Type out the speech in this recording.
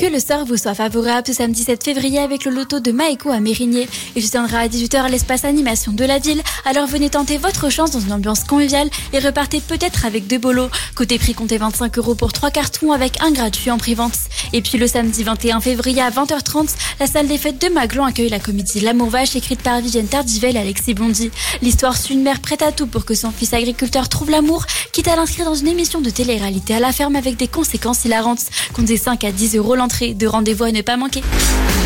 Que le sort vous soit favorable ce samedi 7 février avec le loto de Maeko à Mérigné. Il se tiendra à 18h à l'espace animation de la ville. Alors venez tenter votre chance dans une ambiance conviviale et repartez peut-être avec 2 bolos. Côté prix, comptez 25 € pour 3 cartons avec un gratuit en prix-vente. Et puis le samedi 21 février à 20h30, la salle des fêtes de Maglon accueille la comédie L'amour vache écrite par Vivienne Tardivel et Alexis Bondy. L'histoire suit une mère prête à tout pour que son fils agriculteur trouve l'amour, quitte à l'inscrire dans une émission de télé-réalité à la ferme avec des conséquences hilarantes. Comptez 5 à 10 € l'entrée. De rendez-vous à ne pas manquer.